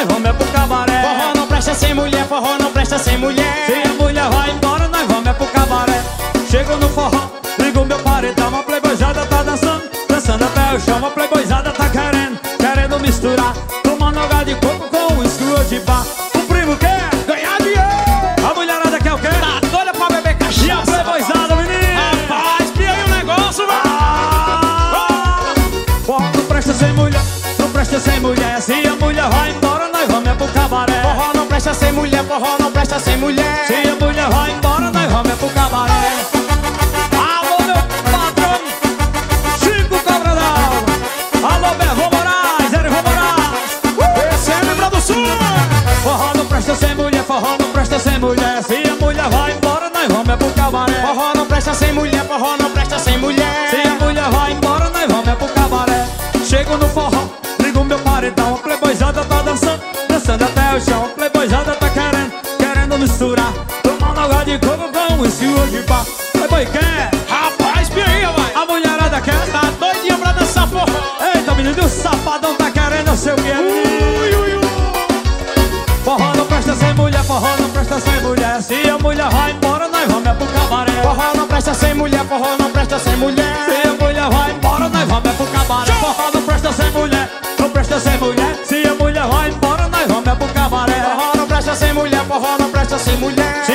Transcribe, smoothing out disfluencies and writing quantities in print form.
nós vamos é pro cabaré. Forró não presta sem mulher, forró não presta sem mulher. Se a mulher vai embora, nós vamos é pro cabaré. Chego no forró, ligo meu paredão. A playboyzada tá dançando, dançando até o chão. A playboyzada tá querendo misturar, tomando água de coco com uísque ou de bar. O primo quer Ganhar dinheiro. a mulherada quer o quê? Tá doida pra beber cachaça. E a playboyzada, menino? Rapaz, pia aí o negócio, vai. Forró não presta sem mulher, não presta sem mulher. Se a mulher vai embora, nós vamos é pro cabaré. Forró não presta sem mulher, forró não presta sem mulher. Se a mulher vai embora, nós vamos é pro cabaré. Alô, meu patrão, Chico Cobradão. Alô, Berro Moraes, Erivo Moraes. Esse é lembra do sul. Forró não presta sem mulher, forró não presta sem mulher. Se a mulher vai embora, nós vamos é pro cabaré. Forró não presta sem mulher, forró não presta sem mulher. Se a mulher vai embora, nós vamos é pro cabaré. Chego no forró, ligo meu paredão. A playboyzada tá dançando, dançando até o chão. A playboyzada tá querendo misturar, tomando água de coco com uísque ou de bar. Playboy quer, Rapaz, pia aí, vai. a mulherada quer. Tá doidinha pra dançar forró. Eita, menino, e o safadão tá querendo, eu sei o que é. Ui, ui, ui. Forró não presta sem mulher, forró não presta sem mulher. Se a mulher vai embora, nós vamos é pro cabaré. Forró não presta sem mulher, forró não presta sem mulher. Se a mulher vai embora, nós vamos é pro cabaré. Forró não presta sem mulher, não presta sem mulher. Se a mulher vai embora, nós vamos é pro cabaré. Forró não presta sem mulher, forró não presta sem mulher. Se